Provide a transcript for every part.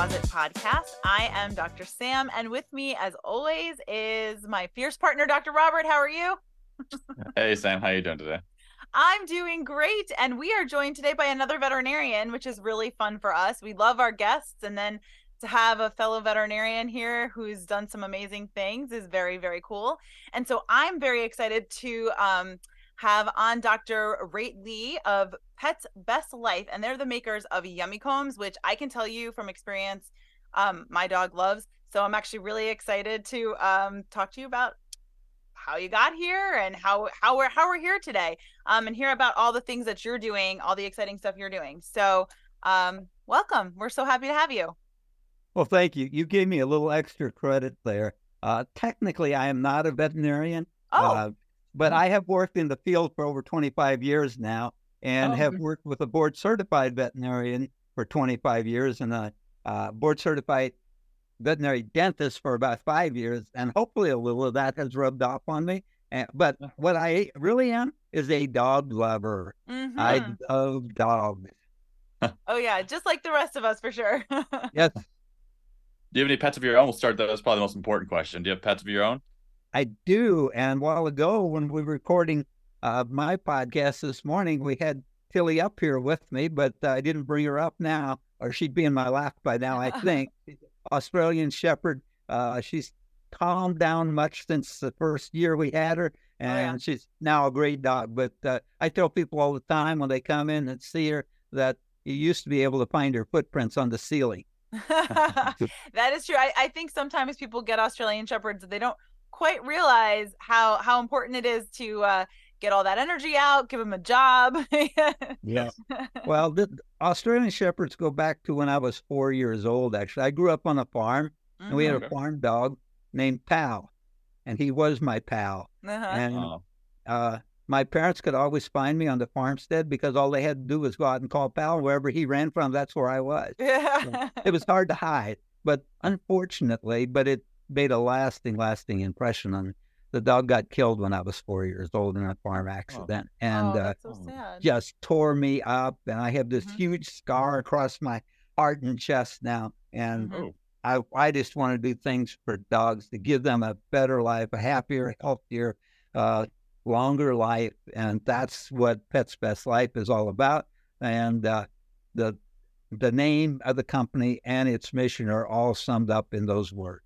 Closet podcast. I am Dr. Sam, and with me, as always, is my fierce partner, Dr. Robert. How are you? Hey Sam, how you doing today? I'm doing great, and we are joined today by another veterinarian, which is really fun for us. We love our guests, and then to have a fellow veterinarian here who's done some amazing things is very, very cool. And so I'm very excited to have on Dr. Rate Lee of Pets Best Life, and they're the makers of Yummy Combs, which I can tell you from experience, my dog loves. So I'm actually really excited to talk to you about how you got here and how we're here today, and hear about all the things that you're doing, all the exciting stuff you're doing. So welcome. We're so happy to have you. Well, thank you. You gave me a little extra credit there. Technically, I am not a veterinarian, but I have worked in the field for over 25 years now and have worked with a board-certified veterinarian for 25 years and a board-certified veterinary dentist for about 5 years, and hopefully a little of that has rubbed off on me. But what I really am is a dog lover. Mm-hmm. I love dogs. Oh, yeah, just like the rest of us, for sure. Yes. Do you have any pets of your own? We'll start there. That's probably the most important question. Do you have pets of your own? I do. And a while ago, when we were recording my podcast this morning, we had Tilly up here with me, but I didn't bring her up now, or she'd be in my lap by now, I think. Australian Shepherd. She's calmed down much since the first year we had her, and she's now a great dog. But I tell people all the time when they come in and see her that you used to be able to find her footprints on the ceiling. That is true. I think sometimes people get Australian Shepherds, they don't quite realize how important it is to get all that energy out, give them a job. Yes. Well, the Australian Shepherds go back to when I was 4 years old, actually. I grew up on a farm, and we had a farm dog named Pal, and he was my pal. And my parents could always find me on the farmstead because all they had to do was go out and call Pal. Wherever he ran from, that's where I was. So it was hard to hide, but unfortunately, it made a lasting impression on me. The dog got killed when I was 4 years old in a farm accident, and that's so sad. Just tore me up. And I have this huge scar across my heart and chest now. And I just want to do things for dogs to give them a better life, a happier, healthier, longer life. And that's what Pets Best Life is all about. And the name of the company and its mission are all summed up in those words.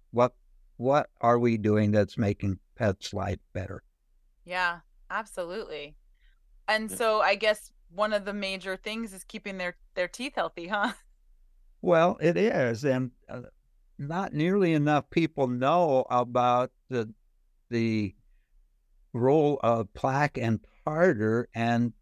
What are we doing that's making pets' life better? Yeah, absolutely. And so I guess one of the major things is keeping their teeth healthy, huh? Well, it is. And not nearly enough people know about the role of plaque and tartar, and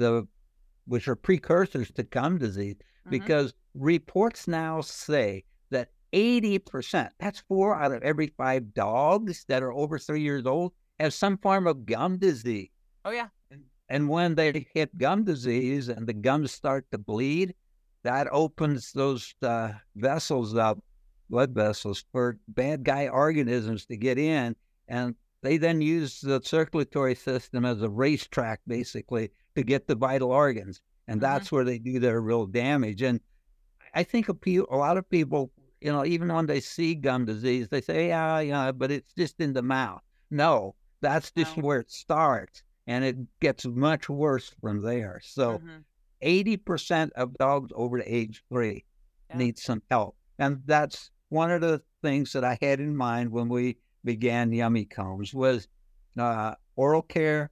which are precursors to gum disease, because reports now say that 80%, that's 4 out of every 5 dogs that are over 3 years old, have some form of gum disease. Oh, yeah. And when they hit gum disease and the gums start to bleed, that opens those vessels up, blood vessels, for bad guy organisms to get in. And they then use the circulatory system as a racetrack, basically, to get the vital organs. And that's where they do their real damage. And I think a lot of people, even when they see gum disease, they say, yeah, but it's just in the mouth. No, that's just where it starts, and it gets much worse from there. So 80% of dogs over the age 3 need some help. And that's one of the things that I had in mind when we began Yummy Combs was oral care,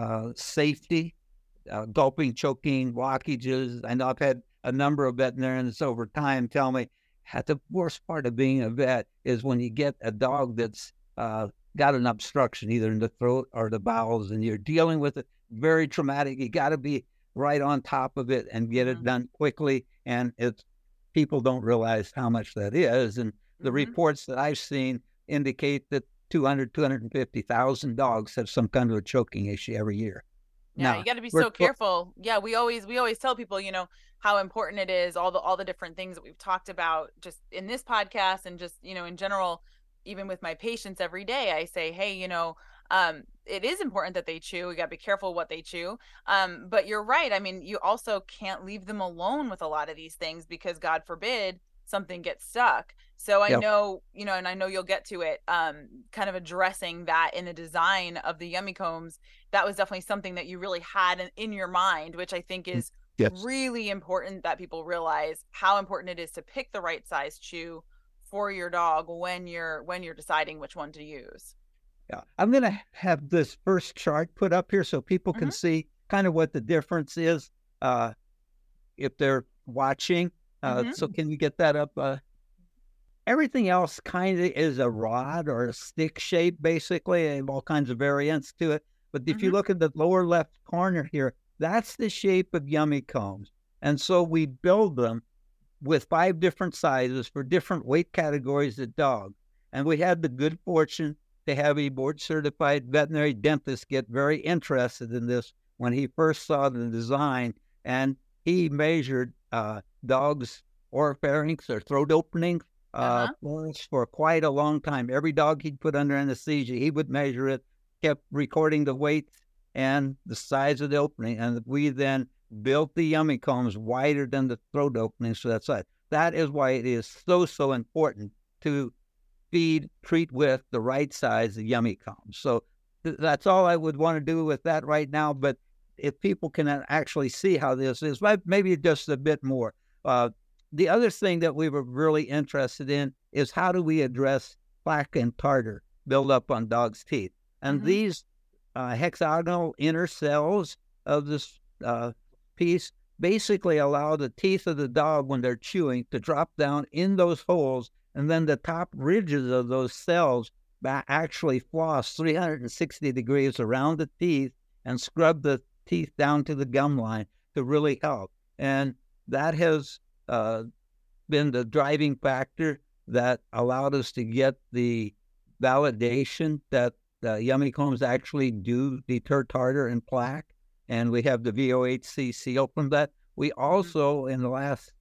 safety, gulping, choking, blockages. I know I've had a number of veterinarians over time tell me the worst part of being a vet is when you get a dog that's got an obstruction either in the throat or the bowels, and you're dealing with it. Very traumatic. You got to be right on top of it and get it done quickly. And people don't realize how much that is. And the reports that I've seen indicate that 250,000 dogs have some kind of a choking issue every year. Yeah, you got to be so careful. Yeah, we always tell people, how important it is, all the different things that we've talked about just in this podcast and just, in general, even with my patients every day. I say, hey, it is important that they chew. We got to be careful what they chew. But you're right. I mean, you also can't leave them alone with a lot of these things because God forbid something gets stuck. So I Yep. know, and I know you'll get to it, kind of addressing that in the design of the Yummy Combs. That was definitely something that you really had in your mind, which I think is Yes. really important, that people realize how important it is to pick the right size chew for your dog when you're deciding which one to use. Yeah. I'm going to have this first chart put up here so people can see kind of what the difference is if they're watching. So can you get that up? Everything else kind of is a rod or a stick shape, basically. They have all kinds of variants to it. But if you look at the lower left corner here, that's the shape of Yummy Combs. And so we build them with 5 different sizes for different weight categories of dog. And we had the good fortune to have a board-certified veterinary dentist get very interested in this when he first saw the design. And he measured dogs' oropharynx or throat openings for quite a long time. Every dog he'd put under anesthesia, he would measure it, kept recording the weight and the size of the opening. And we then built the Yummy Combs wider than the throat openings for that size. That is why it is so important to treat with the right size of Yummy Combs. So that's all I would want to do with that right now. But if people can actually see how this is, maybe just a bit more. The other thing that we were really interested in is how do we address plaque and tartar buildup on dogs' teeth. And these hexagonal inner cells of this piece basically allow the teeth of the dog when they're chewing to drop down in those holes, and then the top ridges of those cells actually floss 360 degrees around the teeth and scrub the teeth down to the gum line to really help. And that has been the driving factor that allowed us to get the validation that Yummy Combs actually do deter tartar and plaque. And we have the VOHC seal from that. We also, in the last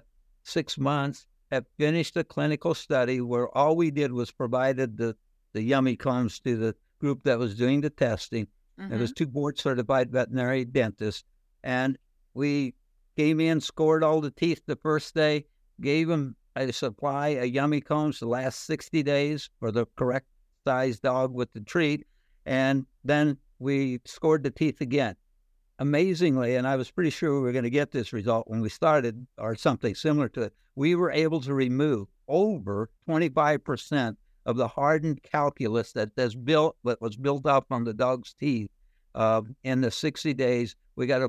6 months, have finished a clinical study where all we did was provided the Yummy Combs to the group that was doing the testing. It was 2 board-certified veterinary dentists. And we came in, scored all the teeth the first day, gave them a supply of Yummy Combs the last 60 days for the correct size dog with the treat. And then we scored the teeth again. Amazingly, and I was pretty sure we were going to get this result when we started, or something similar to it, we were able to remove over 25% of the hardened calculus that was built up on the dog's teeth in the 60 days. We got a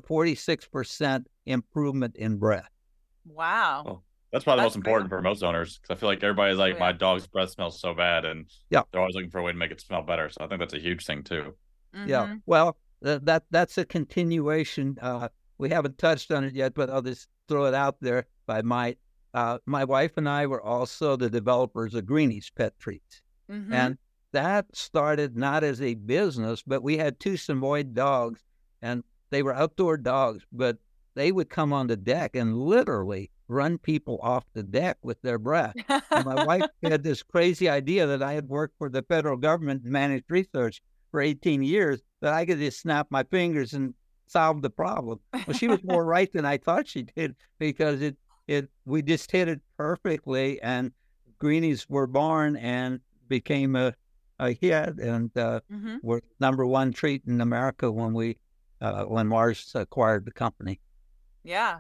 46% improvement in breath. Wow. Well, that's probably the most important for most owners, because I feel like everybody's like, my dog's breath smells so bad, and they're always looking for a way to make it smell better. So I think that's a huge thing too. Yeah. Well, that's a continuation. We haven't touched on it yet, but I'll just throw it out there if I might. My wife and I were also the developers of Greenies Pet Treats. And that started not as a business, but we had 2 Samoyed dogs, and they were outdoor dogs, but they would come on the deck and literally run people off the deck with their breath. And my wife had this crazy idea that I had worked for the federal government and managed research for 18 years, that I could just snap my fingers and solve the problem. Well, she was more right than I thought she did, because we just hit it perfectly, and Greenies were born and became a hit, and were #1 treat in America when Mars acquired the company. Yeah.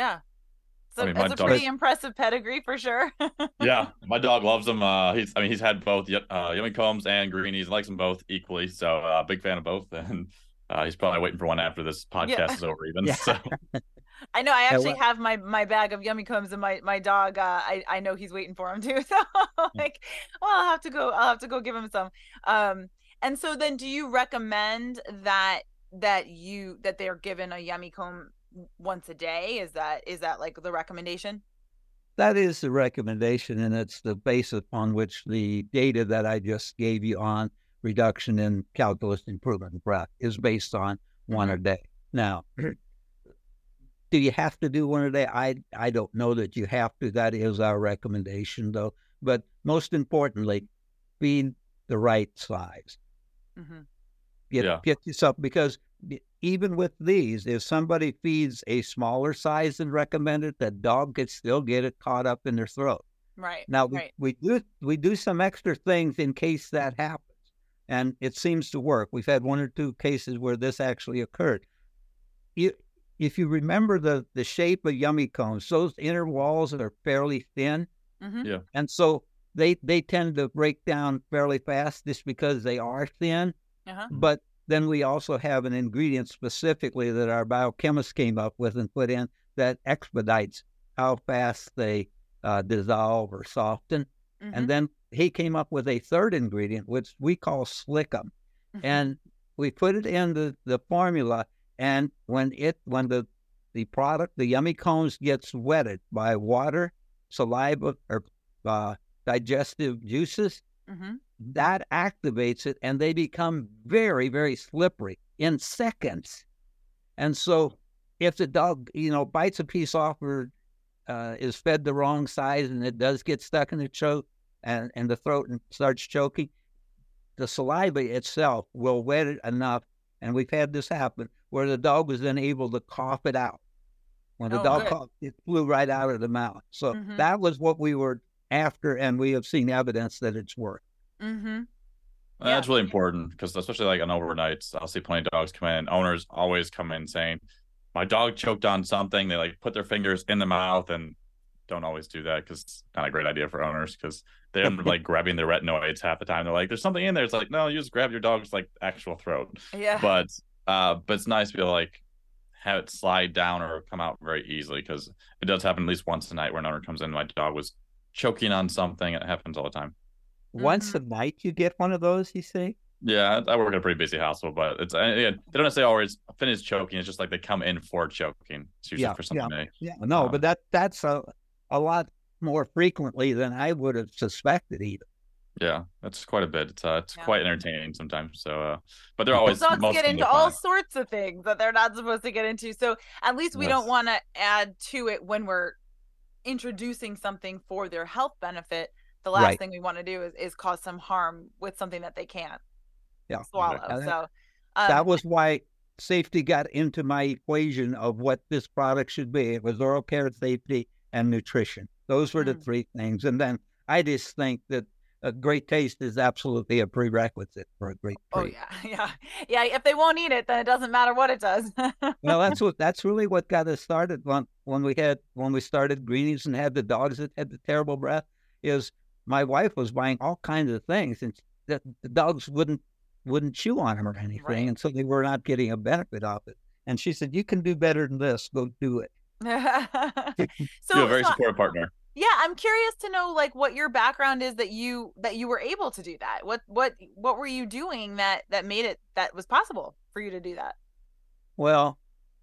So I mean, it's a pretty impressive pedigree for sure. Yeah, my dog loves them. He's had both Yummy Combs and Greenies, likes them both equally. So big fan of both, and he's probably waiting for one after this podcast is over. Even so. I know. I actually have my bag of Yummy Combs, and my dog. I know he's waiting for him too. So like, well, I'll have to go give him some. And so then, do you recommend that they're given a Yummy Comb once a day? Is that like the recommendation? That is the recommendation, and it's the basis upon which the data that I just gave you on reduction in calculus, improvement in breath, is based on 1 a day. Now, do you have to do 1 a day? I don't know that you have to. That is our recommendation, though. But most importantly, feed the right size. Get yourself, because even with these, if somebody feeds a smaller size than recommended, the dog could still get it caught up in their throat. Right. Now right. we do some extra things in case that happens, and it seems to work. We've had 1 or 2 cases where this actually occurred. If you remember the shape of Yummy Combs, those inner walls are fairly thin, Yeah. and so they tend to break down fairly fast just because they are thin. But then we also have an ingredient specifically that our biochemist came up with and put in that expedites how fast they dissolve or soften. And then he came up with a third ingredient, which we call Slickum. And we put it in the formula, and when the product, the Yummy Combs, gets wetted by water, saliva, or digestive juices, that activates it, and they become very, very slippery in seconds. And so if the dog, bites a piece off or is fed the wrong size and it does get stuck in the throat and the throat and starts choking, the saliva itself will wet it enough, and we've had this happen, where the dog was then able to cough it out. When the dog coughed, it flew right out of the mouth. So that was what we were after, and we have seen evidence that it's worked. That's really important, because especially like on overnights, I'll see plenty of dogs come in. Owners always come in saying, my dog choked on something. They like put their fingers in the mouth, and don't always do that, because it's not a great idea for owners, because they end up like grabbing their retinoids half the time. They're like, there's something in there. It's like, no, you just grab your dog's like actual throat. But it's nice to be able to like have it slide down or come out very easily, because it does happen at least once a night where an owner comes in, my dog was choking on something. It happens all the time. Once a night you get one of those, you say? Yeah, I work at a pretty busy hospital, but it's they don't necessarily always finish choking. It's just like they come in for choking. It's usually for something. But that's a lot more frequently than I would have suspected even. Yeah, that's quite a bit. It's quite entertaining sometimes. So, but they're always dogs get into all sorts of things that they're not supposed to get into. So at least we don't want to add to it when we're introducing something for their health benefit. The last thing we want to do is cause some harm with something that they can't swallow. Exactly. So that was why safety got into my equation of what this product should be. It was oral care, safety, and nutrition. Those were the 3 things. And then I just think that a great taste is absolutely a prerequisite for a great treat. Yeah. If they won't eat it, then it doesn't matter what it does. Well, that's really what got us started when we started Greenies and had the dogs that had the terrible breath. Is my wife was buying all kinds of things, and the dogs wouldn't chew on them or anything, and so they were not getting a benefit off it. And she said, "You can do better than this. Go do it." So you're a very supportive partner. Yeah, I'm curious to know like what your background is that you were able to do that. What were you doing that was possible for you to do that? Well,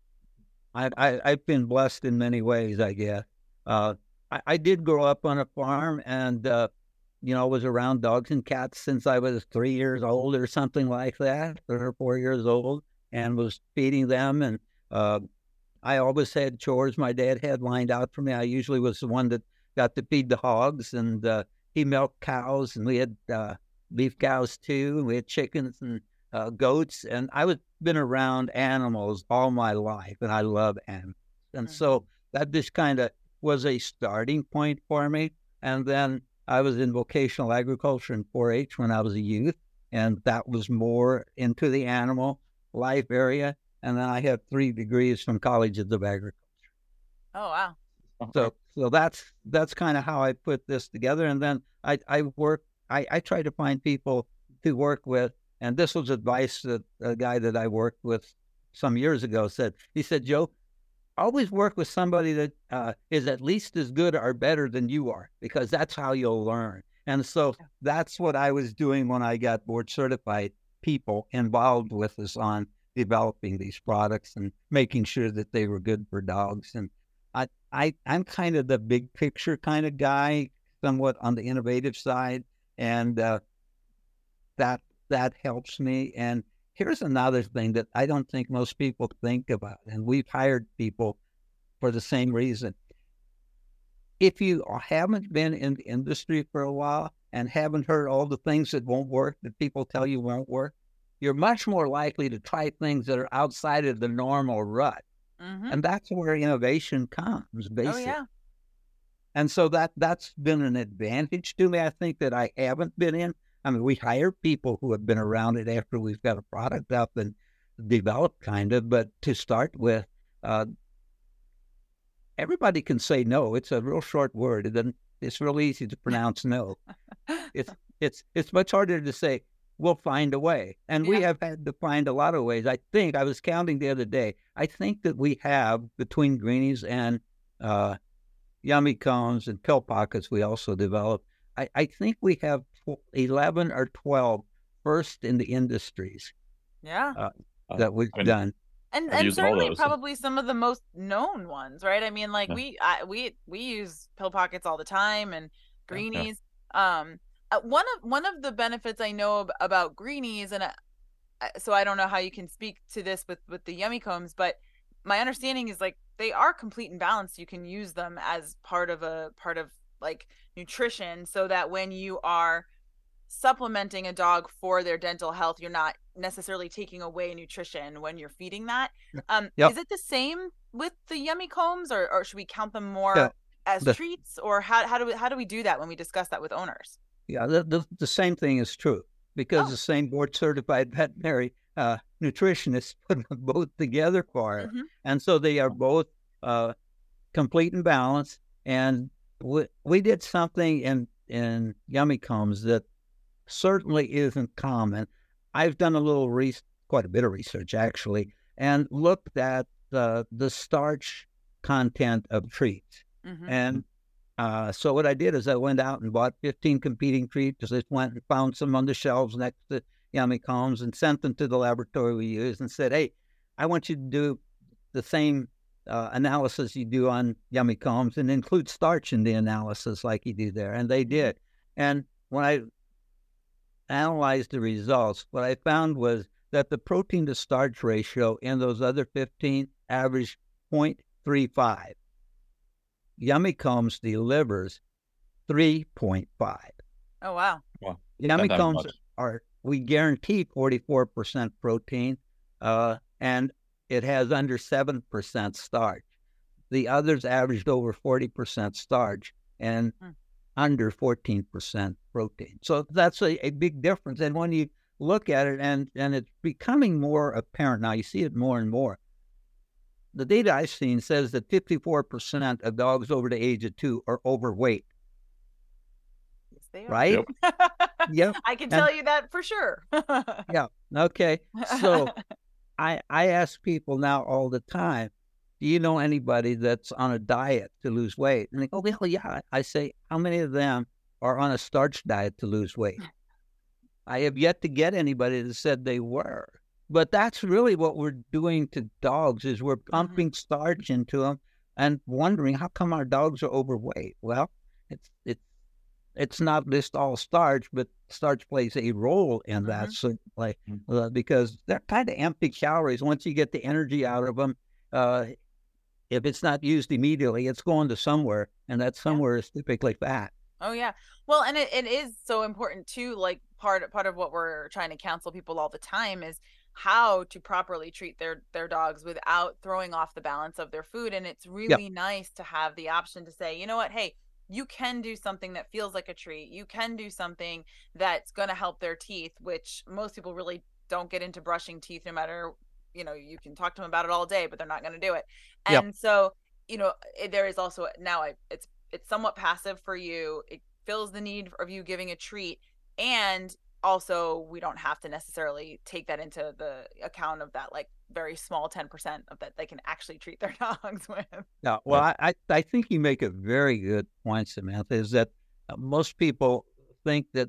I've been blessed in many ways, I guess. I did grow up on a farm, and was around dogs and cats since I was 3 years old or something like that, 3 or 4 years old, and was feeding them. And I always had chores my dad had lined out for me. I usually was the one that got to feed the hogs, and he milked cows, and we had beef cows too, and we had chickens and goats. And I was been around animals all my life, and I love animals. And so that just kind of was a starting point for me. And then I was in vocational agriculture and 4-H when I was a youth, and that was more into the animal life area. And then I have 3 degrees from colleges of agriculture. Oh, wow. So that's kind of how I put this together. And then I try to find people to work with. And this was advice that a guy that I worked with some years ago said. He said, "Joe, always work with somebody that is at least as good or better than you are, because that's how you'll learn." And so that's what I was doing when I got board certified, people involved with us on developing these products and making sure that they were good for dogs. And I'm kind of the big picture kind of guy, somewhat on the innovative side, and that helps me. And here's another thing that I don't think most people think about, and we've hired people for the same reason. If you haven't been in the industry for a while and haven't heard all the things that won't work, that people tell you won't work, you're much more likely to try things that are outside of the normal rut. And that's where innovation comes, basically. Oh, yeah. And so that's been an advantage to me, I think, that I haven't been in. I mean, we hire people who have been around it after we've got a product up and developed, kind of. But to start with, everybody can say no. It's a real short word. It's real easy to pronounce no. It's much harder to say, we'll find a way. And we have had to find a lot of ways. I think, I was counting the other day, I think that we have, between Greenies and Yummy Cones and Pill Pockets we also developed, I think we have 11 or 12 first in the industries that we've done. And certainly probably some of the most known ones, right? I mean, like we use Pill Pockets all the time and Greenies. One of the benefits I know about Greenies, and so I don't know how you can speak to this with the Yummy Combs, but my understanding is like they are complete and balanced. You can use them as part of like nutrition, so that when you are supplementing a dog for their dental health, you're not necessarily taking away nutrition when you're feeding that. Is it the same with the Yummy Combs, or should we count them more as treats, or how do we do that when we discuss that with owners? Yeah, the same thing is true, because the same board certified veterinary nutritionists put them both together for it. And so they are both complete and balanced. And we did something in Yummy Combs that certainly isn't common. I've done quite a bit of research actually, and looked at the starch content of treats. And so what I did is I went out and bought 15 competing treats. Just went and found some on the shelves next to Yummy Combs and sent them to the laboratory we use and said, hey, I want you to do the same analysis you do on Yummy Combs and include starch in the analysis like you do there. And they did. And when I analyzed the results, what I found was that the protein to starch ratio in those other 15 averaged 0.35. Yummy Combs delivers 3.5. Oh, wow. Yummy Combs we guarantee 44% protein, and it has under 7% starch. The others averaged over 40% starch and under 14% protein. So that's a big difference. And when you look at it, and it's becoming more apparent now, you see it more and more. The data I've seen says that 54% of dogs over the age of 2 are overweight. Yes, they are. Right? Yep. I can tell you that for sure. Yeah. Okay. So I ask people now all the time, do you know anybody that's on a diet to lose weight? And they go, well, yeah. I say, how many of them are on a starch diet to lose weight? I have yet to get anybody that said they were. But that's really what we're doing to dogs, is we're pumping starch into them and wondering how come our dogs are overweight. Well, it's not just all starch, but starch plays a role in that, certainly, because they're kind of empty calories. Once you get the energy out of them, if it's not used immediately, it's going to somewhere, and that somewhere is typically fat. Oh, yeah. Well, and it is so important, too, like part of what we're trying to counsel people all the time is how to properly treat their dogs without throwing off the balance of their food. And it's really nice to have the option to say, you know what, hey, you can do something that feels like a treat. You can do something that's going to help their teeth, which most people really don't get into brushing teeth, no matter, you can talk to them about it all day, but they're not going to do it. And so, there is also now it's somewhat passive for you. It fills the need of you giving a treat. And also, we don't have to necessarily take that into the account of that, like, very small 10% of that they can actually treat their dogs with. Yeah, well, I think you make a very good point, Samantha, is that most people think that,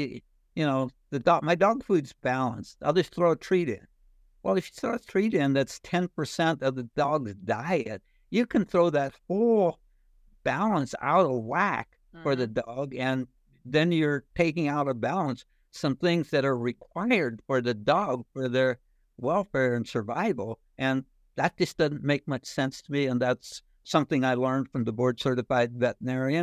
my dog food's balanced. I'll just throw a treat in. Well, if you throw a treat in that's 10% of the dog's diet, you can throw that whole balance out of whack for the dog, and then you're taking out of balance some things that are required for the dog for their welfare and survival. And that just doesn't make much sense to me. And that's something I learned from the board certified veterinary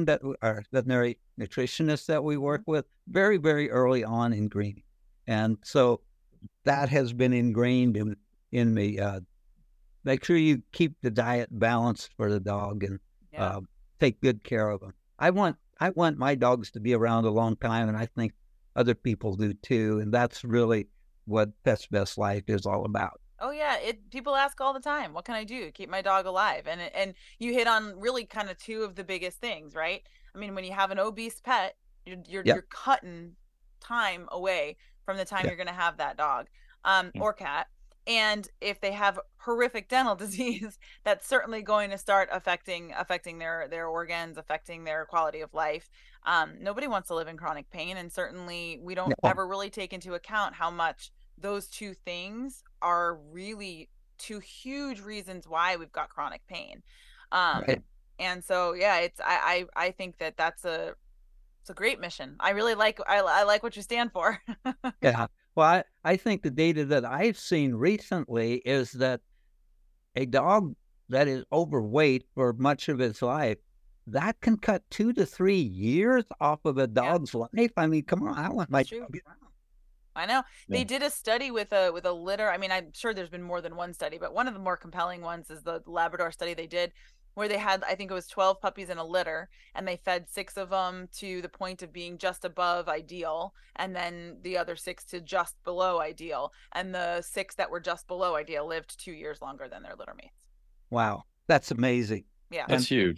nutritionist that we work with very, very early on in Greenie. And so that has been ingrained in me. Make sure you keep the diet balanced for the dog and take good care of them. I want my dogs to be around a long time, and I think other people do too. And that's really what Pets Best Life is all about. Oh yeah, people ask all the time, what can I do to keep my dog alive? And you hit on really kind of two of the biggest things, right? I mean, when you have an obese pet, you're cutting time away from the time you're going to have that dog or cat. And if they have horrific dental disease, that's certainly going to start affecting their organs, affecting their quality of life. Nobody wants to live in chronic pain, and certainly we don't ever really take into account how much those two things are really two huge reasons why we've got chronic pain. And so it's I think that's it's a great mission. I really like what you stand for. Yeah. Well, I think the data that I've seen recently is that a dog that is overweight for much of its life, that can cut 2 to 3 years off of a dog's life. I mean, come on, I want my dog around. I know. They did a study with a litter. I mean, I'm sure there's been more than one study, but one of the more compelling ones is the Labrador study they did, where they had, I think it was 12 puppies in a litter, and they fed 6 of them to the point of being just above ideal, and then the other 6 to just below ideal. And the 6 that were just below ideal lived 2 years longer than their litter mates. Wow. That's amazing. Yeah. That's huge.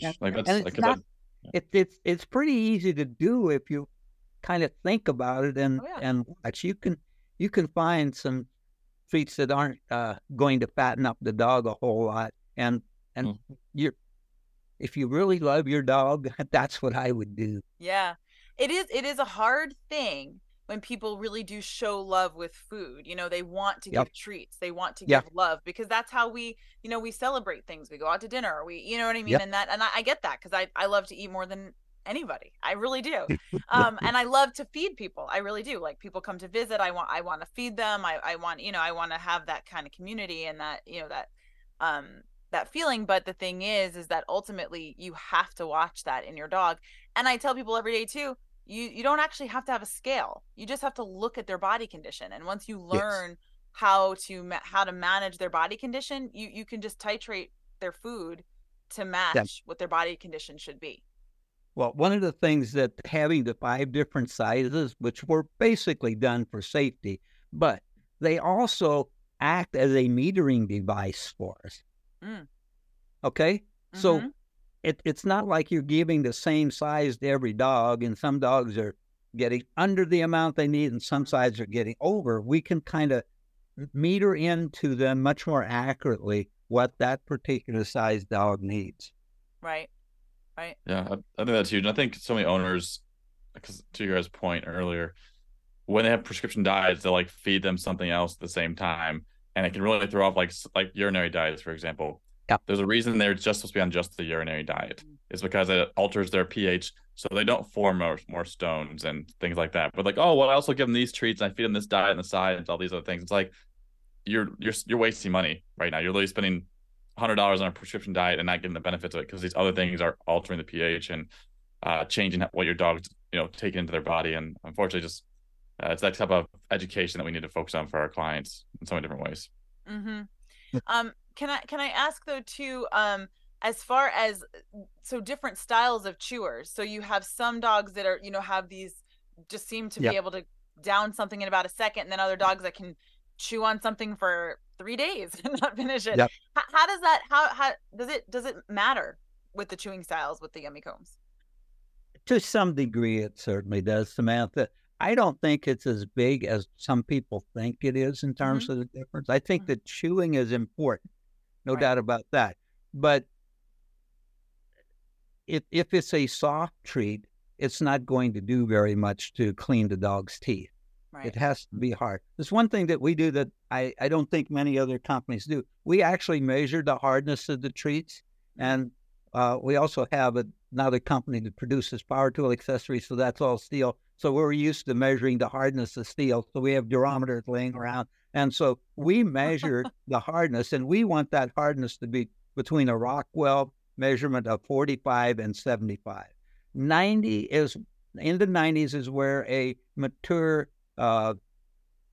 It's pretty easy to do if you kind of think about it and watch. You can find some treats that aren't going to fatten up the dog a whole lot, and if you really love your dog, that's what I would do. Yeah, it is a hard thing when people really do show love with food. You know, they want to give treats, they want to give love, because that's how we celebrate things. We go out to dinner, you know what I mean? And I get that, because I love to eat more than anybody. I really do. And I love to feed people. I really do. Like, people come to visit, I want to feed them. I want to have that kind of community and that, that feeling. But the thing is that ultimately you have to watch that in your dog. And I tell people every day too, you don't actually have to have a scale. You just have to look at their body condition. And once you learn how to manage their body condition, you can just titrate their food to match what their body condition should be. Well, one of the things that having the 5 different sizes, which were basically done for safety, but they also act as a metering device for us. Okay? Mm-hmm. So it's not like you're giving the same size to every dog, and some dogs are getting under the amount they need and some sizes are getting over. We can kind of meter into them much more accurately what that particular size dog needs. Right. Yeah, I think that's huge. And I think so many owners, because to your guys' point earlier, when they have prescription diets, they like feed them something else at the same time, and it can really throw off like urinary diets, for example. Yeah. There's a reason they're just supposed to be on just the urinary diet. It's because it alters their pH, so they don't form more stones and things like that. But like, oh, well, I also give them these treats, and I feed them this diet on the side and all these other things. It's like you're wasting money right now. You're literally spending $100 on a prescription diet and not getting the benefits of it, because these other things are altering the pH and changing what your dog's taking into their body. And unfortunately, just it's that type of education that we need to focus on for our clients in so many different ways. Mm-hmm. Can I ask though too, as far as different styles of chewers? So you have some dogs that are have these, just seem to be able to down something in about a second, and then other dogs that can chew on something for 3 days and not finish it. How does that, how does it matter with the chewing styles with the Yummy Combs? To some degree it certainly does, Samantha. I don't think it's as big as some people think it is in terms of the difference. I think that chewing is important, no doubt about that. But if it's a soft treat, it's not going to do very much to clean the dog's teeth. Right. It has to be hard. There's one thing that we do that I don't think many other companies do. We actually measure the hardness of the treats, and we also have another company that produces power tool accessories, so that's all steel. So we're used to measuring the hardness of steel. So we have durometers laying around, and so we measure the hardness, and we want that hardness to be between a Rockwell measurement of 45 and 75. 90 is in the 90s is where a mature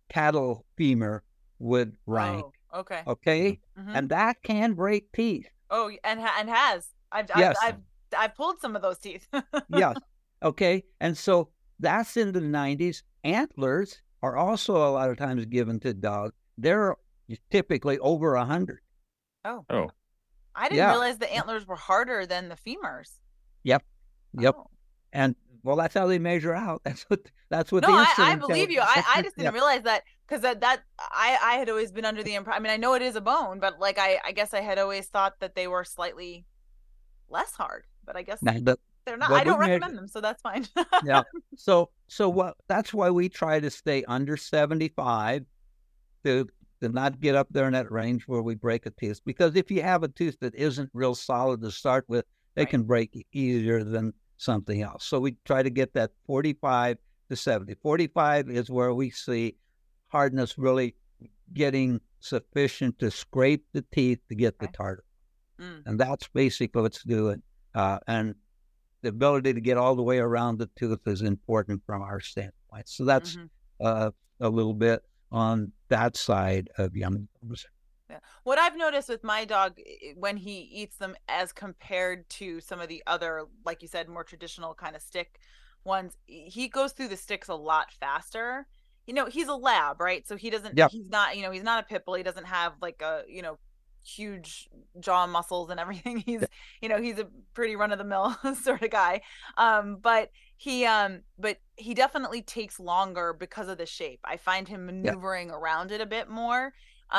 cattle femur would rank. Oh, okay. Okay, Mm-hmm. and that can break teeth. Oh, and has. Yes. I've pulled some of those teeth. Yes. Okay, and so that's in the 90s. Antlers are also a lot of times given to dogs. They're typically over 100. Oh. Oh. I didn't realize the antlers were harder than the femurs. Yep. Oh. And well, that's how they measure out. That's what No, I believe you. I just didn't realize that, because that I had always been under the impression. I mean, I know it is a bone, but like I guess I had always thought that they were slightly less hard. But I guess they're not. I don't recommend them, so that's fine. Yeah. So what? That's why we try to stay under 75 to not get up there in that range where we break a tooth. Because if you have a tooth that isn't real solid to start with, they can break easier than something else. So we try to get that 45 to 70. 45 is where we see hardness really getting sufficient to scrape the teeth to get the tartar. And that's basically what's doing. And the ability to get all the way around the tooth is important from our standpoint. So that's a little bit on that side of yummy combs. Yeah. What I've noticed with my dog when he eats them, as compared to some of the other, like you said, more traditional kind of stick ones, he goes through the sticks a lot faster. You know, he's a lab, right? So he doesn't, he's not, he's not a pit bull. He doesn't have like a, huge jaw muscles and everything. He's he's a pretty run-of-the-mill sort of guy, but he definitely takes longer because of the shape. I find him maneuvering around it a bit more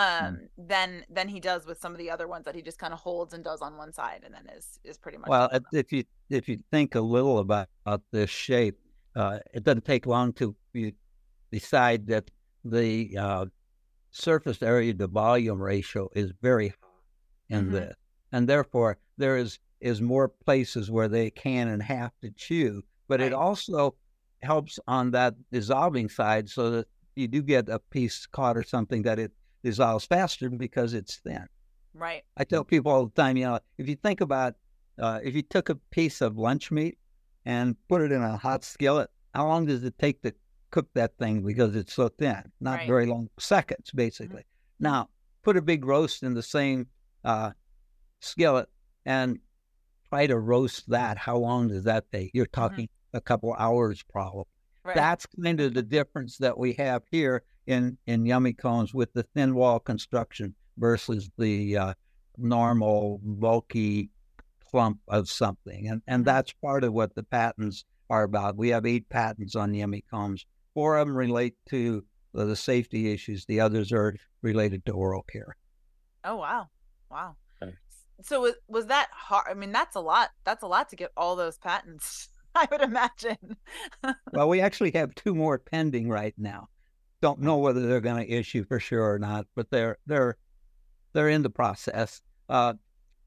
than he does with some of the other ones that he just kind of holds and does on one side and then is pretty much. Well, if you think a little about this shape, it doesn't take long to decide that the surface area to volume ratio is very high in this, and therefore there is more places where they can and have to chew, but it also helps on that dissolving side, so that you do get a piece caught or something that it dissolves faster because it's thin. Right. I tell people all the time, if you think about if you took a piece of lunch meat and put it in a hot skillet, how long does it take to cook that thing, because it's so thin? Not very long, seconds basically. Now put a big roast in the same skillet and try to roast that. How long does that take? You're talking a couple hours probably. That's kind of the difference that we have here in yummy cones with the thin wall construction versus the normal bulky clump of something, and that's part of what the patents are about. We have 8 patents on yummy cones. 4 of them relate to the safety issues. The others are related to oral care. Oh, wow. Okay. So was that hard? I mean, that's a lot to get all those patents, I would imagine. Well, we actually have 2 more pending right now. Don't know whether they're going to issue for sure or not, but they're in the process. Our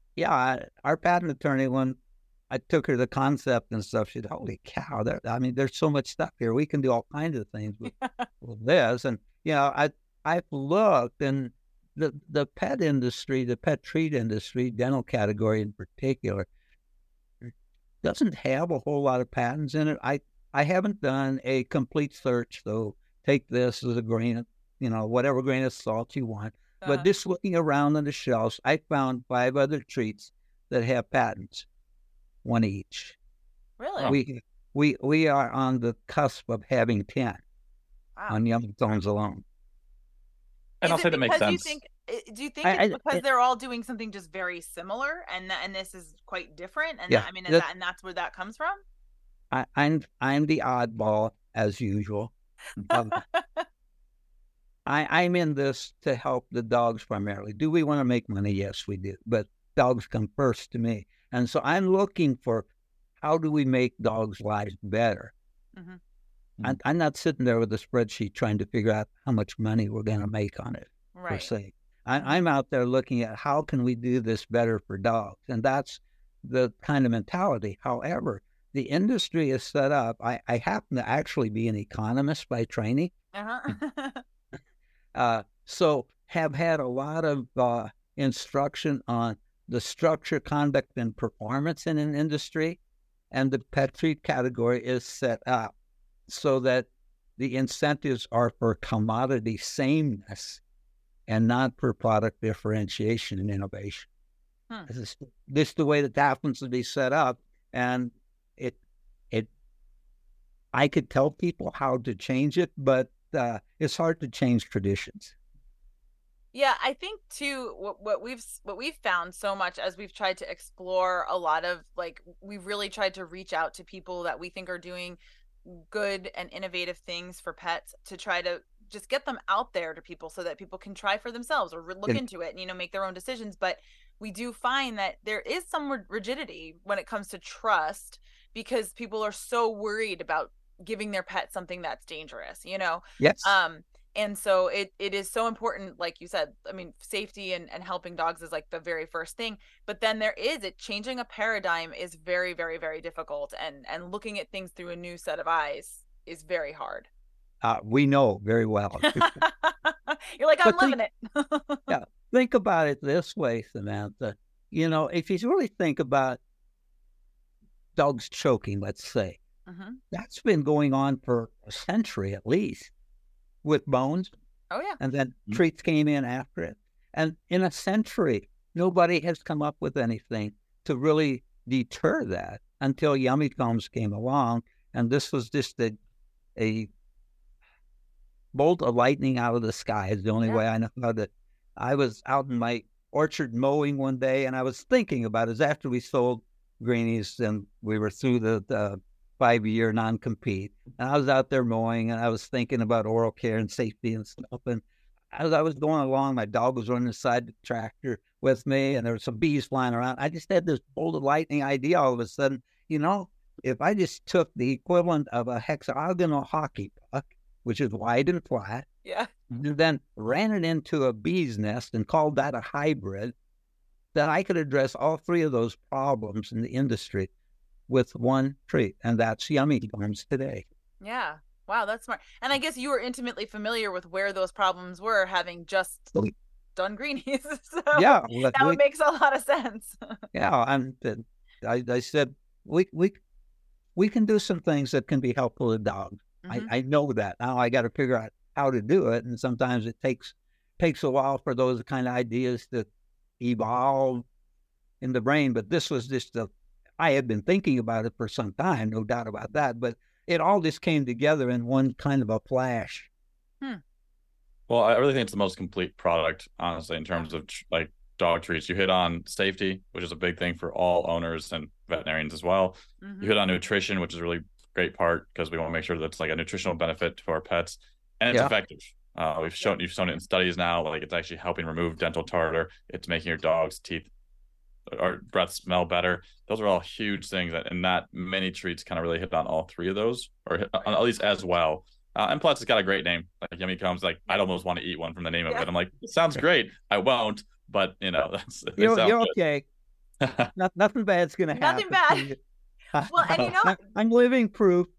patent attorney, when I took her the concept and stuff, she said, "Holy cow! There's so much stuff here. We can do all kinds of things with this." And I've looked, and the pet industry, the pet treat industry, dental category in particular, doesn't have a whole lot of patents in it. I haven't done a complete search, though. Take this as a grain of, whatever grain of salt you want. But just looking around on the shelves, I found 5 other treats that have patents. 1 each. Really? We are on the cusp of having 10 on yummy cones alone. And I'll say that makes sense. Do you think it's because they're all doing something just very similar, and this is quite different? And and that's where that comes from. I'm the oddball as usual. I'm in this to help the dogs primarily. Do we want to make money? Yes, we do. But dogs come first to me. And so I'm looking for, how do we make dogs' lives better? I'm not sitting there with a spreadsheet trying to figure out how much money we're going to make on it, per se. I'm out there looking at, how can we do this better for dogs? And that's the kind of mentality. However, the industry is set up. I happen to actually be an economist by training. So have had a lot of instruction on the structure, conduct, and performance in an industry, and the pet treat category is set up so that the incentives are for commodity sameness and not for product differentiation and innovation. This is the way that happens to be set up. And I could tell people how to change it, but it's hard to change traditions. Yeah, I think too, what we've found so much as we've tried to explore a lot of, like, we've really tried to reach out to people that we think are doing good and innovative things for pets, to try to just get them out there to people so that people can try for themselves or look into it and, make their own decisions. But we do find that there is some rigidity when it comes to trust, because people are so worried about giving their pet something that's dangerous, Yes. And so it is so important, like you said. I mean, safety and helping dogs is like the very first thing, but then changing a paradigm is very, very, very difficult, and looking at things through a new set of eyes is very hard. We know very well. You're like, I'm living it. Yeah. Think about it this way, Samantha. If you really think about dogs choking, let's say, that's been going on for a century at least, with bones. Oh, yeah. And then treats came in after it. And in a century, nobody has come up with anything to really deter that until Yummy Combs came along. And this was just a bolt of lightning out of the sky is the only way I know how to. I was out in my orchard mowing one day, and I was thinking about it after we sold Greenies and we were through the 5-year non-compete. And I was out there mowing, and I was thinking about oral care and safety and stuff. And as I was going along, my dog was running beside the tractor with me, and there were some bees flying around. I just had this bolt of lightning idea all of a sudden. If I just took the equivalent of a hexagonal hockey puck, which is wide and flat, and then ran it into a bee's nest and called that a hybrid, then I could address all three of those problems in the industry with one treat, and that's Yummy Combs today. Yeah. Wow, that's smart. And I guess you were intimately familiar with where those problems were, having just done Greenies. So yeah, that makes a lot of sense. Yeah, and I said we can do some things that can be helpful to dogs. I know that. Now I got to figure out how to do it, and sometimes it takes a while for those kind of ideas to evolve in the brain. But this was just I had been thinking about it for some time, no doubt about that. But it all just came together in one kind of a flash. Well, I really think it's the most complete product, honestly, in terms of like dog treats. You hit on safety, which is a big thing for all owners and veterinarians as well. You hit on nutrition, which is a really great part, because we want to make sure that it's like a nutritional benefit to our pets, and it's effective. You've shown it in studies now, like it's actually helping remove dental tartar. It's making your dog's teeth or breath smell better. Those are all huge things and that many treats kind of really hit on all three of those, or at least as well. And plus, it's got a great name, like Yummy Combs. Like, I'd almost want to eat one from the name of it. I'm like, it sounds great. I won't, but that's you're okay. Nothing bad's gonna happen. Nothing bad. Well, and I'm living proof.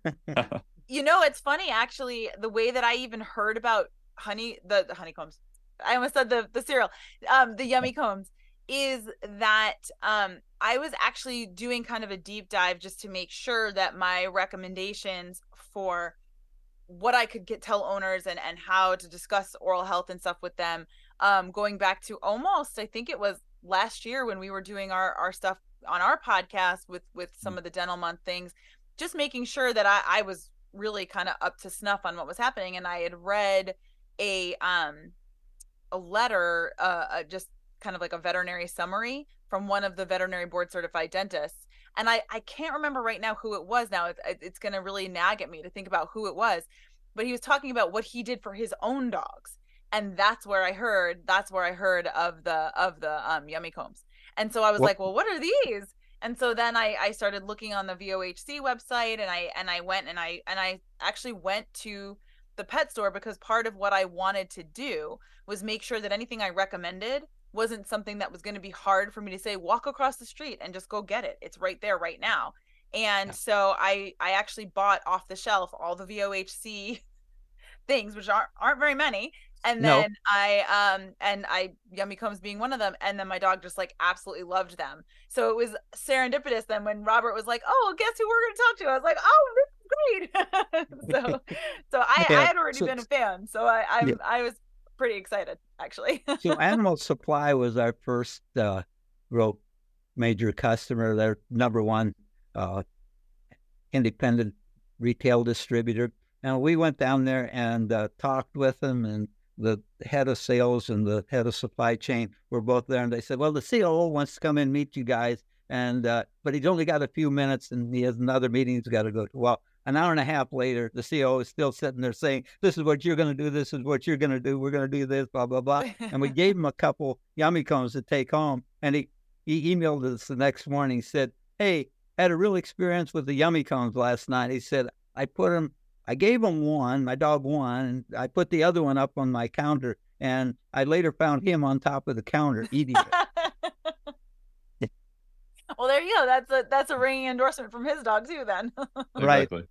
It's funny, actually, the way that I even heard about the honeycombs. I almost said the cereal, the Yummy Combs, is that I was actually doing kind of a deep dive just to make sure that my recommendations for what I could tell owners and how to discuss oral health and stuff with them, going back to almost, I think it was last year when we were doing our stuff on our podcast with some of the Dental Month things, just making sure that I was really kind of up to snuff on what was happening. And I had read a letter, just kind of like a veterinary summary from one of the veterinary board certified dentists. And I can't remember right now who it was. Now it's going to really nag at me to think about who it was, but he was talking about what he did for his own dogs. And that's where I heard of the Yummy Combs. And so I was like, well, what are these? And so then I started looking on the VOHC website, and I went and I actually went to the pet store, because part of what I wanted to do was make sure that anything I recommended wasn't something that was going to be hard for me to say, walk across the street and just go get it. It's right there right now. And so I actually bought off the shelf all the VOHC things, which aren't very many. And then Yummy Combs being one of them. And then my dog just like absolutely loved them. So it was serendipitous then when Robert was like, oh, well, guess who we're going to talk to? I was like, oh, great. I Yeah. had already been a fan, so I was pretty excited actually. So Animal Supply was our first real major customer. Their number one independent retail distributor. And we went down there and talked with them, and the head of sales and the head of supply chain were both there. And they said, well, the COO wants to come and meet you guys. And but he's only got a few minutes and he has another meeting he's got to go to. Well, an hour and a half later, the COO is still sitting there saying, this is what you're going to do. This is what you're going to do. We're going to do this, blah, blah, blah. And we gave him a couple Yummy Cones to take home. And he emailed us the next morning, said, hey, had a real experience with the Yummy Cones last night. He said, I gave him one, my dog one, and I put the other one up on my counter. And I later found him on top of the counter eating it. Well, there you go. That's a ringing endorsement from his dog too, then. Right. Exactly.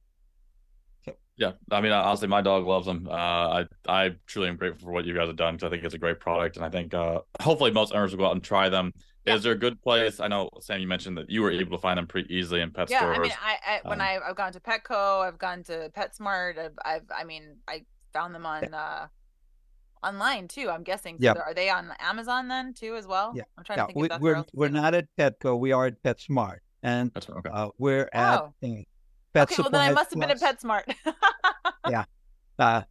Yeah. I mean, honestly, my dog loves them. I truly am grateful for what you guys have done, because I think it's a great product, and I think hopefully most owners will go out and try them. Yeah. Is there a good place? I know, Sam, you mentioned that you were able to find them pretty easily in pet stores. Yeah, I mean, I've gone to Petco, I've gone to PetSmart, I found them on online too, I'm guessing. So are they on Amazon then too as well? Yeah. I'm trying to think if that's we're not at Petco. We are at PetSmart, and we're at Pet Supply. Well, then I must have been at PetSmart. Yeah.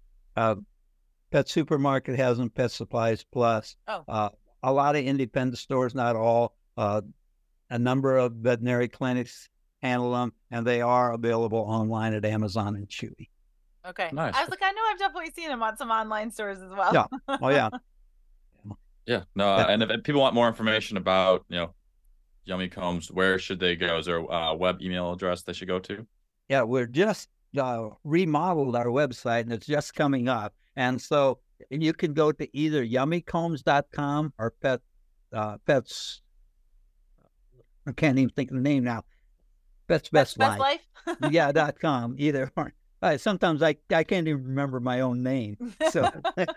Pet Supermarket has them. Pet Supplies Plus. A lot of independent stores, not all. A number of veterinary clinics handle them, and they are available online at Amazon and Chewy. Okay. Nice. I was like, I know I've definitely seen them on some online stores as well. Yeah. Oh, yeah. Yeah. No, and if people want more information about, Yummy Cones, where should they go? Is there a web email address they should go to? Yeah, we're just remodeled our website, and it's just coming up. And so you can go to either yummycombs.com or Pets. I can't even think of the name now. Pets Best Life. Yeah, .com. Either. Sometimes I can't even remember my own name. So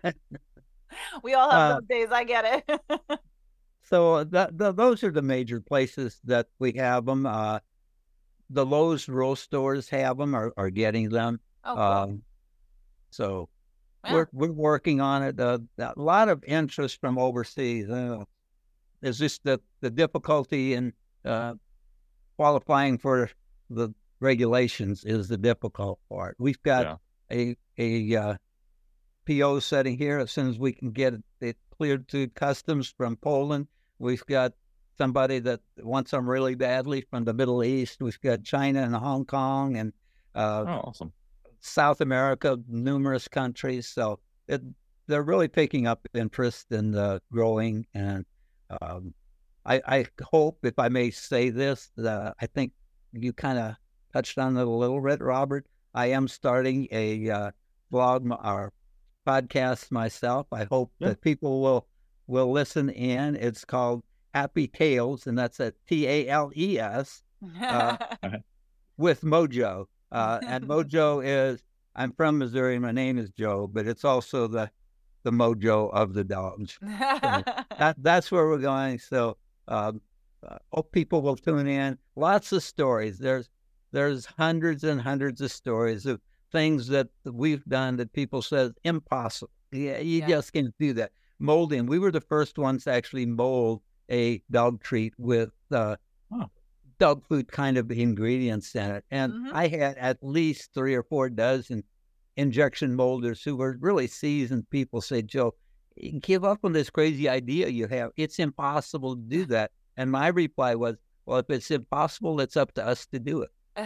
we all have those days. I get it. So those are the major places that we have them. The Lowe's rural stores have them, are getting them. Oh, cool. So we're working on it. A lot of interest from overseas. It's just the difficulty in qualifying for the regulations is the difficult part. We've got a PO setting here. As soon as we can get it cleared to customs from Poland, we've got somebody that wants them really badly from the Middle East. We've got China and Hong Kong and awesome. South America, numerous countries. So they're really picking up interest in growing. And I hope, if I may say this, I think you kind of touched on it a little bit, Robert. I am starting a blog or podcast myself. I hope that people will listen in. It's called Happy Tales, and that's at TALES with Mojo. And Mojo is, I'm from Missouri, my name is Joe, but it's also the mojo of the dogs. So that's where we're going. So hope people will tune in. Lots of stories. There's hundreds and hundreds of stories of things that we've done that people said impossible. Yeah, you just can't do that. Molding. We were the first ones to actually mold a dog treat with dog food kind of ingredients in it. And I had at least 3 or 4 dozen injection molders who were really seasoned people say, Joe, give up on this crazy idea you have. It's impossible to do that. And my reply was, well, if it's impossible, it's up to us to do it.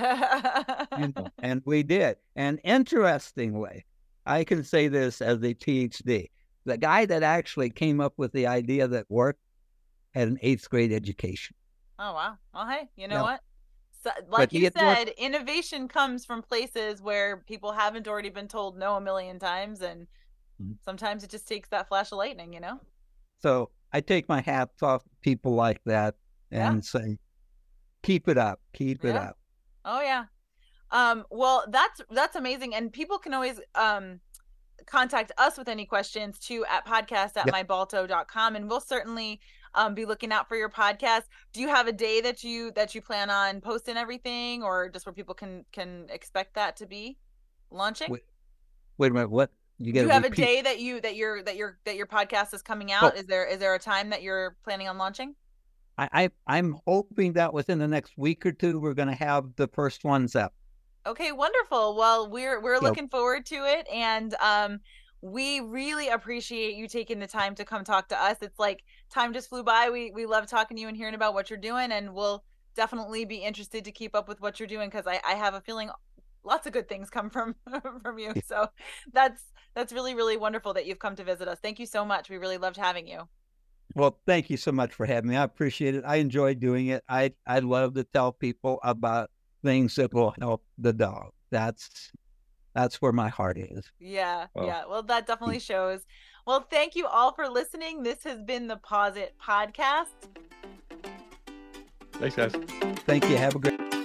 And we did. And interestingly, I can say this as a PhD. The guy that actually came up with the idea that worked had an 8th grade education. Oh, wow. Well, hey, you know what? So, like you said, innovation comes from places where people haven't already been told no a million times. And sometimes it just takes that flash of lightning, So I take my hats off to people like that and say, keep it up. Keep it up. Oh, yeah. Well, that's amazing. And people can always contact us with any questions too at podcast@mybalto.com. And we'll certainly be looking out for your podcast. Do you have a day that you plan on posting everything, or just where people can expect that to be launching? Wait a minute, what? Do you have a day that your podcast is coming out? Oh. Is there a time that you're planning on launching? I'm hoping that within the next week or two we're going to have the first ones up. Okay, wonderful. Well, we're looking forward to it, and we really appreciate you taking the time to come talk to us. It's like time just flew by. We love talking to you and hearing about what you're doing, and we'll definitely be interested to keep up with what you're doing, because I have a feeling lots of good things come from you. So that's really, really wonderful that you've come to visit us. Thank you so much. We really loved having you. Well, thank you so much for having me. I appreciate it. I enjoy doing it. I love to tell people about things that will help the dog. That's where my heart is. Yeah. Well, that definitely shows. Well, thank you all for listening. This has been the Pause It podcast. Thanks, guys. Thank you. Have a great